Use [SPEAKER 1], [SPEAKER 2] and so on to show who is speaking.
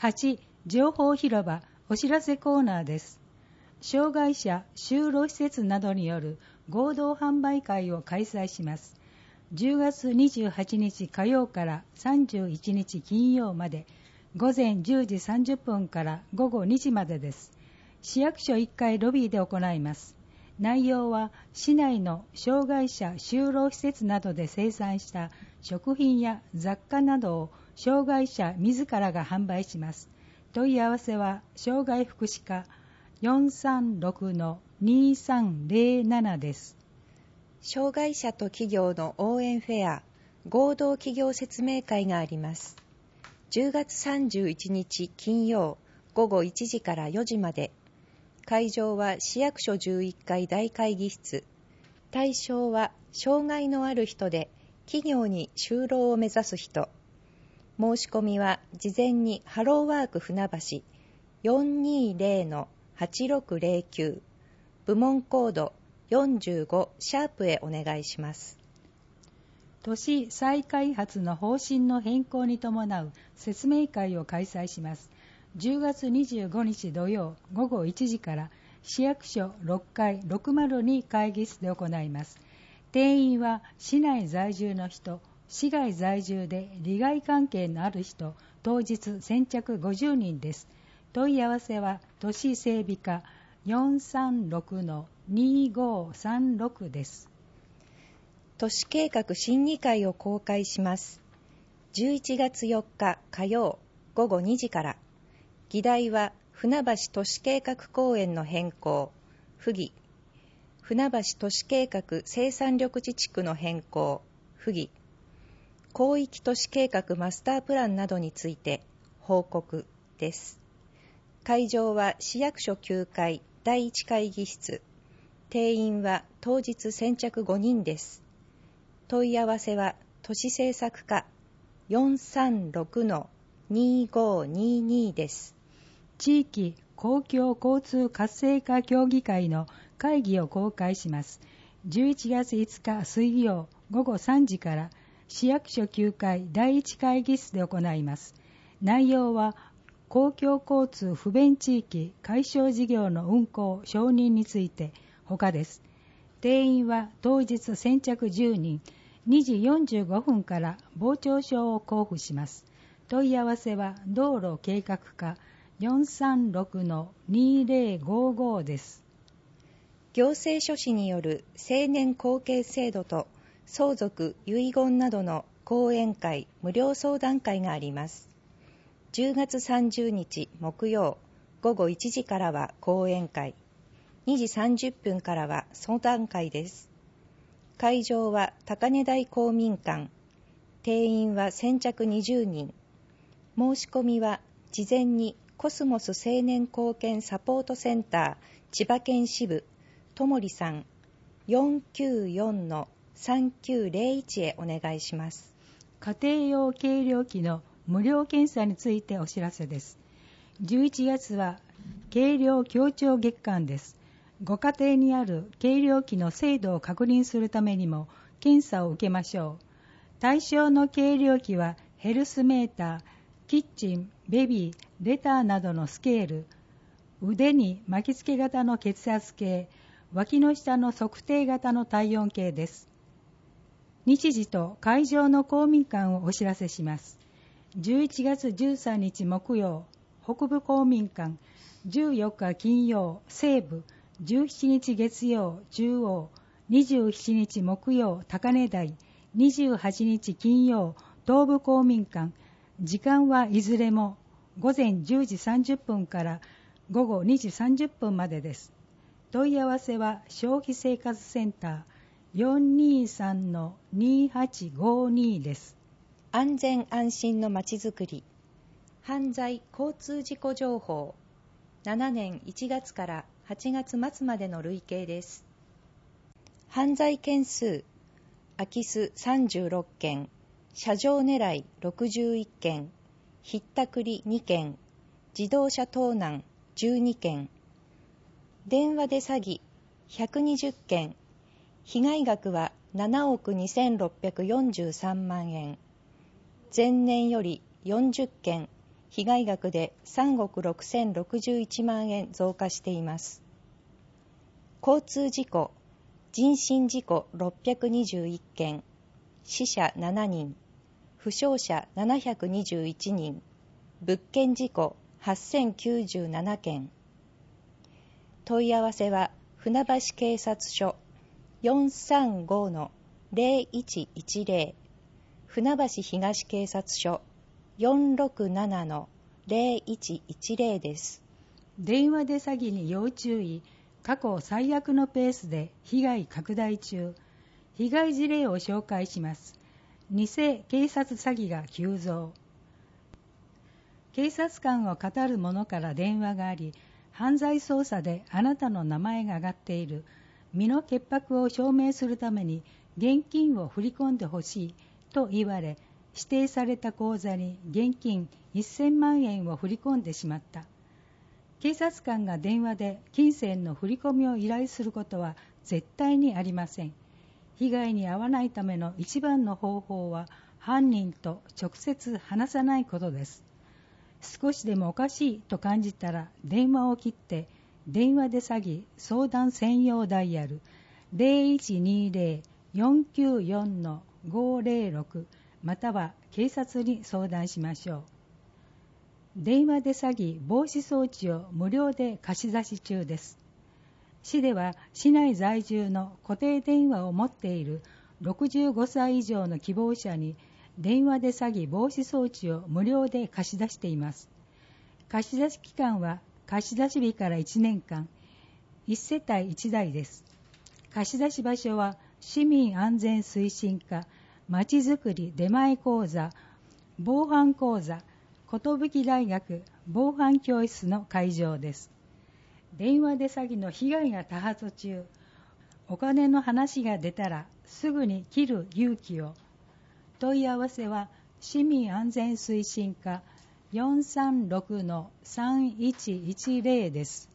[SPEAKER 1] 8、情報広場お知らせコーナーです。障害者就労施設などによる合同販売会を開催します。10月28日火曜から31日金曜まで、午前10時30分から午後2時までです。市役所1階ロビーで行います。内容は市内の障害者就労施設などで生産した食品や雑貨などを障害者自らが販売します。問い合わせは障害福祉課 436-2307 です。
[SPEAKER 2] 障害者と企業の応援フェア合同企業説明会があります。10月31日金曜午後1時から4時まで。会場は市役所11階大会議室。対象は障害のある人で企業に就労を目指す人。申し込みは事前にハローワーク船橋 420-8609 部門コード45シャープへお願いします。
[SPEAKER 1] 都市再開発の方針の変更に伴う説明会を開催します。10月25日土曜午後1時から市役所6階602会議室で行います。定員は市内在住の人、市外在住で利害関係のある人、当日先着50人です。問い合わせは都市整備課 436-2536 です。
[SPEAKER 2] 都市計画審議会を公開します。11月4日火曜午後2時から。議題は船橋都市計画公園の変更、不議。船橋都市計画生産緑地地区の変更、不議。広域都市計画マスタープランなどについて報告です。会場は市役所9階第1会議室。定員は当日先着5人です。問い合わせは都市政策課 436-2522 です。
[SPEAKER 1] 地域公共交通活性化協議会の会議を公開します。11月5日水曜午後3時から市役所9階第1会議室で行います。内容は公共交通不便地域解消事業の運行承認について他です。定員は当日先着10人、2時45分から傍聴証を交付します。問い合わせは道路計画課 436-2055 です。
[SPEAKER 2] 行政書士による成年後継制度と相続・遺言などの講演会無料相談会があります。10月30日木曜午後1時からは講演会、2時30分からは相談会です。会場は高根台公民館。定員は先着20人。申し込みは事前にコスモス青年貢献サポートセンター千葉県支部ともりさん 494-3901 へお願いします。
[SPEAKER 1] 家庭用計量器の無料検査についてお知らせです。11月は計量協調月間です。ご家庭にある計量器の精度を確認するためにも検査を受けましょう。対象の計量器はヘルスメーター、キッチン、ベビー、レターなどのスケール、腕に巻きつけ型の血圧計、脇の下の測定型の体温計です。日時と会場の公民館をお知らせします。11月13日木曜、北部公民館、14日金曜、西部、17日月曜、中央、27日木曜、高根台、28日金曜、東部公民館。時間はいずれも午前10時30分から午後2時30分までです。問い合わせは消費生活センター 423-2852 です。
[SPEAKER 2] 安全安心のまちづくり。犯罪交通事故情報。7年1月から8月末までの累計です。犯罪件数、空き巣36件、車上狙い61件、ひったくり2件、自動車盗難12件、電話で詐欺120件、被害額は7億2643万円、前年より40件被害額で3億6061万円増加しています。交通事故、人身事故621件、死者7人、負傷者721人、物件事故8097件。問い合わせは船橋警察署 435-0110、船橋東警察署 467-0110 です。
[SPEAKER 1] 電話で詐欺に要注意。過去最悪のペースで被害拡大中。被害事例を紹介します。偽警察詐欺が急増。警察官を語る者から電話があり、犯罪捜査であなたの名前が挙がっている。身の潔白を証明するために現金を振り込んでほしいと言われ、指定された口座に現金1000万円を振り込んでしまった。警察官が電話で金銭の振り込みを依頼することは絶対にありません。被害に遭わないための一番の方法は犯人と直接話さないことです。少しでもおかしいと感じたら電話を切って電話で詐欺相談専用ダイヤル 0120-494-506 または警察に相談しましょう。電話で詐欺防止装置を無料で貸し出し中です。市では市内在住の固定電話を持っている65歳以上の希望者に電話で詐欺防止装置を無料で貸し出しています。貸し出し期間は貸し出し日から1年間、1世帯1台です。貸し出し場所は市民安全推進課、まちづくり出前講座、防犯講座、寿大学防犯教室の会場です。電話で詐欺の被害が多発中。お金の話が出たらすぐに切る勇気を。問い合わせは市民安全推進課 436-3110 です。